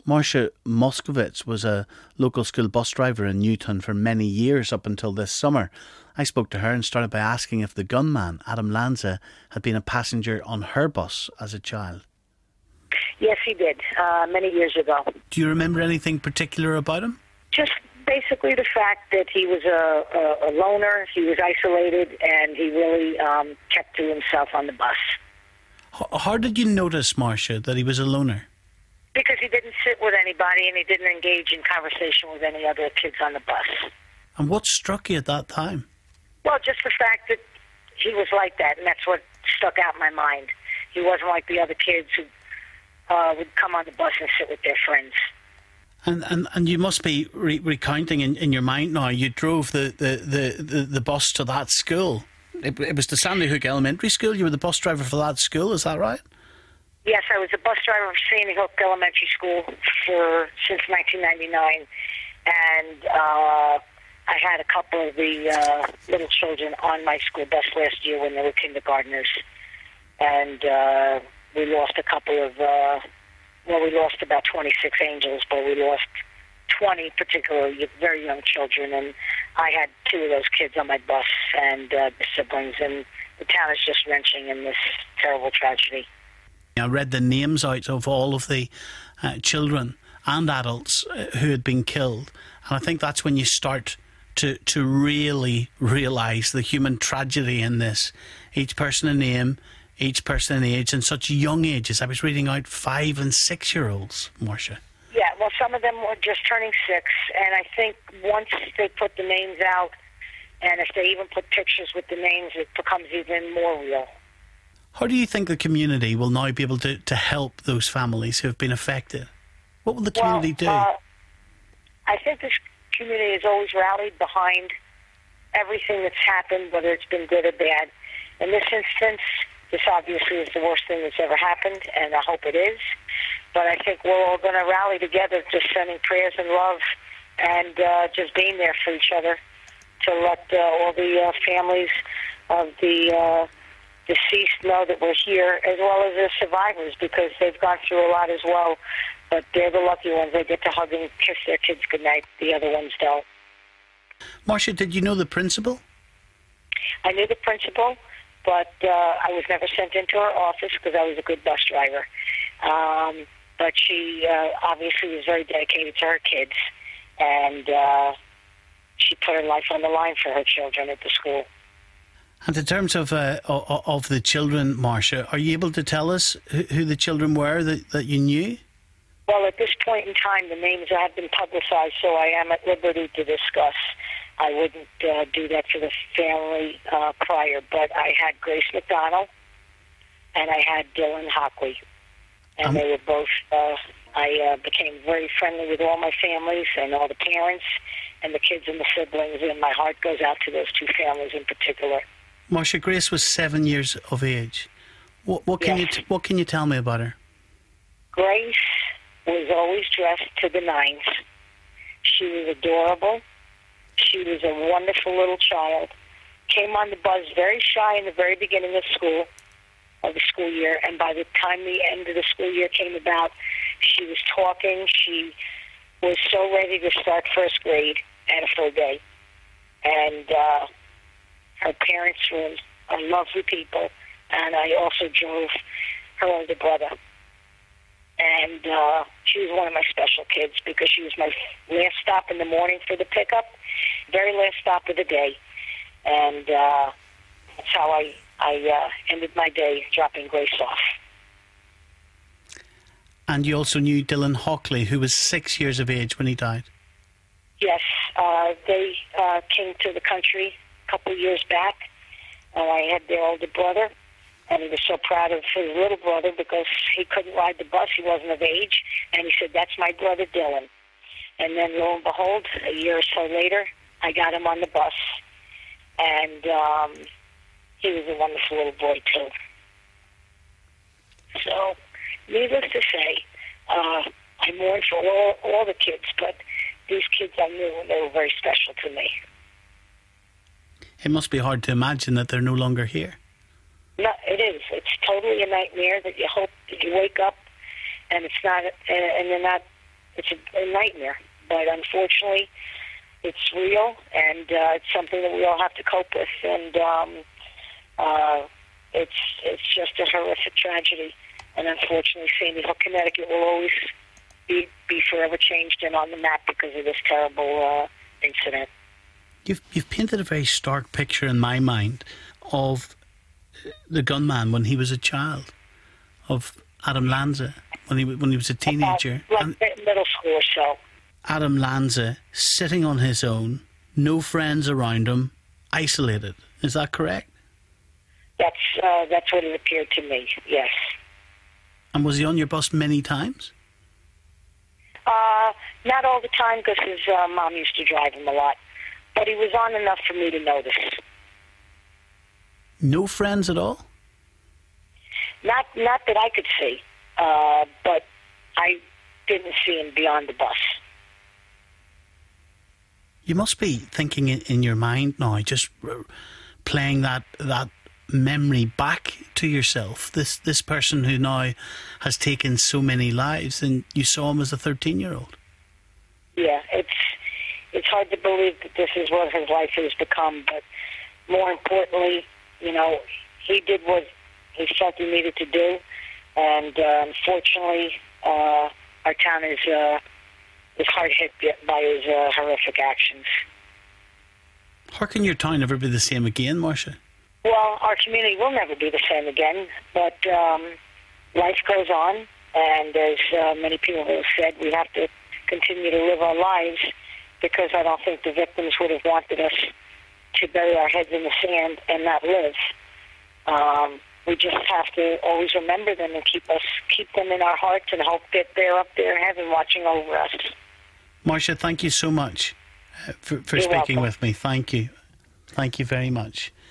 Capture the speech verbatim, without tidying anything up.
Marcia Moskowitz was a local school bus driver in Newtown for many years up until this summer. I spoke to her and started by asking if the gunman, Adam Lanza, had been a passenger on her bus as a child. Yes, he did, uh, many years ago. Do you remember anything particular about him? Just basically the fact that he was a, a, a loner, he was isolated, and he really um, kept to himself on the bus. How, how did you notice, Marcia, that he was a loner? Because he didn't sit with anybody and he didn't engage in conversation with any other kids on the bus. And what struck you at that time? Well, just the fact that he was like that, and that's what stuck out in my mind. He wasn't like the other kids who uh, would come on the bus and sit with their friends. And and, and you must be re- recounting in, in your mind now, you drove the, the, the, the, the bus to that school. It, it was the Sandy Hook Elementary School. You were the bus driver for that school, is that right? Yes, I was a bus driver for Sandy Hook Elementary School for since nineteen ninety-nine, and uh, I had a couple of the uh, little children on my school bus last year when they were kindergartners, and uh, we lost a couple of, uh, well, we lost about twenty-six angels, but we lost twenty particularly very young children, and I had two of those kids on my bus and uh, the siblings, and the town is just wrenching in this terrible tragedy. I read the names out of all of the uh, children and adults uh, who had been killed, and I think that's when you start to to really realise the human tragedy in this. Each person a name, each person an age, and such young ages. I was reading out five and six year olds, Marcia. Yeah, well, some of them were just turning six, and I think once they put the names out, and if they even put pictures with the names, it becomes even more real. How do you think the community will now be able to, to help those families who have been affected? What will the community well, do? Uh, I think this community has always rallied behind everything that's happened, whether it's been good or bad. In this instance, this obviously is the worst thing that's ever happened, and I hope it is. But I think we're all going to rally together, just sending prayers and love, and uh, just being there for each other to let uh, all the uh, families of the uh, deceased know that we're here, as well as the survivors, because they've gone through a lot as well. But they're the lucky ones. They get to hug and kiss their kids goodnight. The other ones don't. Marcia, did you know the principal? I knew the principal, but uh, I was never sent into her office because I was a good bus driver. Um, but she uh, obviously was very dedicated to her kids, and uh, she put her life on the line for her children at the school. And in terms of uh, of the children, Marcia, are you able to tell us who the children were that, that you knew? Well, at this point in time, the names have been publicized, so I am at liberty to discuss. I wouldn't uh, do that for the family uh, prior, but I had Grace McDonald and I had Dylan Hockley, and um, they were both. Uh, I uh, became very friendly with all my families and all the parents and the kids and the siblings, and my heart goes out to those two families in particular. Marcia, Grace was seven years of age. What, what can yes. you t- What can you tell me about her? Grace was always dressed to the nines. She was adorable. She was a wonderful little child. Came on the bus very shy in the very beginning of school, of the school year, and by the time the end of the school year came about, she was talking. She was so ready to start first grade at a full day. And uh, her parents were lovely people, and I also drove her older brother. And uh, she was one of my special kids because she was my last stop in the morning for the pickup, very last stop of the day. And uh, that's how I, I uh, ended my day, dropping Grace off. And you also knew Dylan Hockley, who was six years of age when he died. Yes, uh, they uh, came to the country a couple of years back. Uh, I had their older brother, and he was so proud of his little brother because he couldn't ride the bus. He wasn't of age. And he said, "That's my brother Dylan." And then lo and behold, a year or so later, I got him on the bus. And um, he was a wonderful little boy, too. So, needless to say, uh, I mourn for all, all the kids, but these kids I knew, and they were very special to me. It must be hard to imagine that they're no longer here. No, it is. It's totally a nightmare that you hope that you wake up and it's not, and they're not it's a, a nightmare. But unfortunately, it's real, and uh, it's something that we all have to cope with. And um, uh, it's it's just a horrific tragedy. And unfortunately, Sandy Hook, Connecticut will always be, be forever changed and on the map because of this terrible uh, incident. You've, you've painted a very stark picture in my mind of the gunman when he was a child, of Adam Lanza when he when he was a teenager. About, like middle school or so. Adam Lanza sitting on his own, no friends around him, isolated. Is that correct? That's uh, that's what it appeared to me, yes. And was he on your bus many times? Uh, not all the time, because his uh, mom used to drive him a lot. But he was on enough for me to notice. No friends at all? Not not that I could see, uh, but I didn't see him beyond the bus. You must be thinking in your mind now, just playing that that memory back to yourself. This this person who now has taken so many lives, and you saw him as a thirteen-year-old. Yeah, it's it's hard to believe that this is what his life has become. But more importantly, you know, he did what he felt he needed to do, and uh, unfortunately, uh, our town is uh, is hard hit by his uh, horrific actions. How can your town ever be the same again, Marcia? Well, our community will never be the same again, but um, life goes on, and as uh, many people have said, we have to continue to live our lives, because I don't think the victims would have wanted us to bury our heads in the sand and not live. Um, we just have to always remember them and keep us keep them in our hearts, and hope that they're up there in heaven watching over us. Marcia, thank you so much uh, for, for You're speaking welcome. with me. Thank you. Thank you very much.